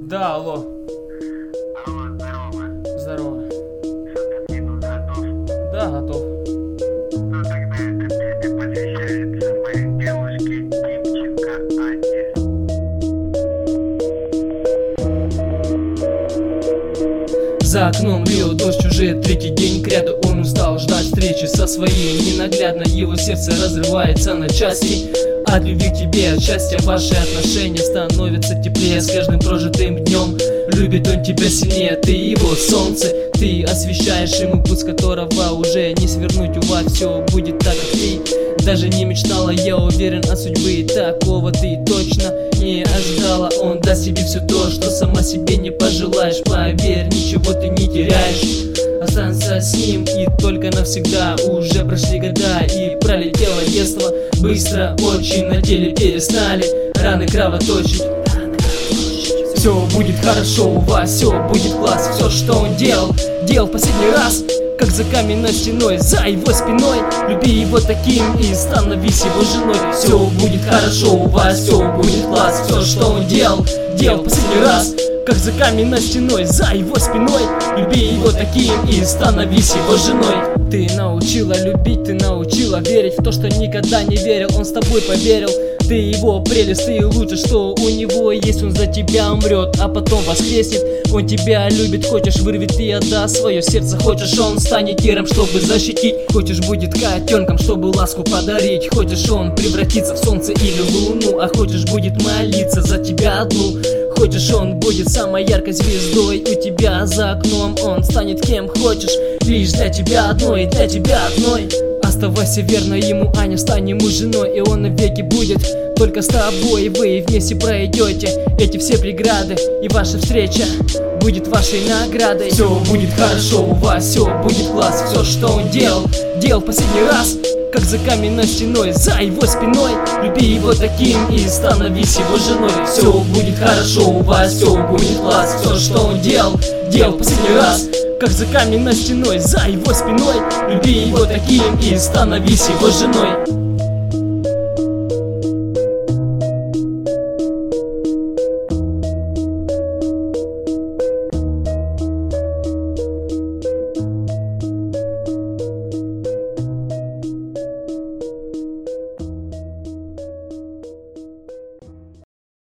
Да, алло. Алло, здорово. Здорово. Что ты к нему готов? Да, готов. Ну тогда эта песня посвящается моей девушке Тимченко Анне. За окном лил дождь уже третий день кряду. Он устал ждать встречи со своей ненаглядной. Его сердце разрывается на части от любви к тебе, от счастья. Ваши отношения становятся теплее с каждым прожитым днем. Любит он тебя сильнее, ты его солнце. Ты освещаешь ему путь, с которого уже не свернуть. У вас все будет так, как ты даже не мечтала. Я уверен, от судьбы такого ты точно не ожидала. Он даст тебе все то, что сама себе не пожелаешь. Поверь, ничего ты не теряешь. Останься с ним и только навсегда. Уже прошли года и пролетело детство. Быстро очень на теле перестали раны кровоточить. Все будет хорошо, у вас все будет класс. Все, что он делал в последний раз, как за каменной стеной, за его спиной. Люби его таким и становись его женой. Все будет хорошо, у вас все будет класс. Все, что он делал в последний раз, как за каменной стеной, за его спиной. Люби его таким и становись его женой. Ты научила любить, ты научила верить в то, что никогда не верил. Он с тобой поверил. Ты его прелесть, ты лучше, что у него есть. Он за тебя умрет, а потом воскреснет. Он тебя любит, хочешь вырвет и отдаст свое сердце. Хочешь, он станет тиром, чтобы защитить. Хочешь, будет котенком, чтобы ласку подарить. Хочешь, он превратится в солнце или луну. А хочешь, будет молиться за тебя одну. Хочешь, он будет самой яркой звездой у тебя за окном. Он станет кем хочешь, лишь для тебя одной, для тебя одной. Оставайся верной ему, Аня, стань ему женой. И он навеки будет только с тобой. Вы вместе пройдете эти все преграды, и ваша встреча будет вашей наградой. Все будет хорошо, у вас все будет класс. Все, что он делал в последний раз, как за каменной стеной, за его спиной. Люби его таким и становись его женой. Все будет хорошо, у вас все будет класс. Все, что он делал в последний раз, как за каменной стеной, за его спиной. Люби его таким и становись его женой.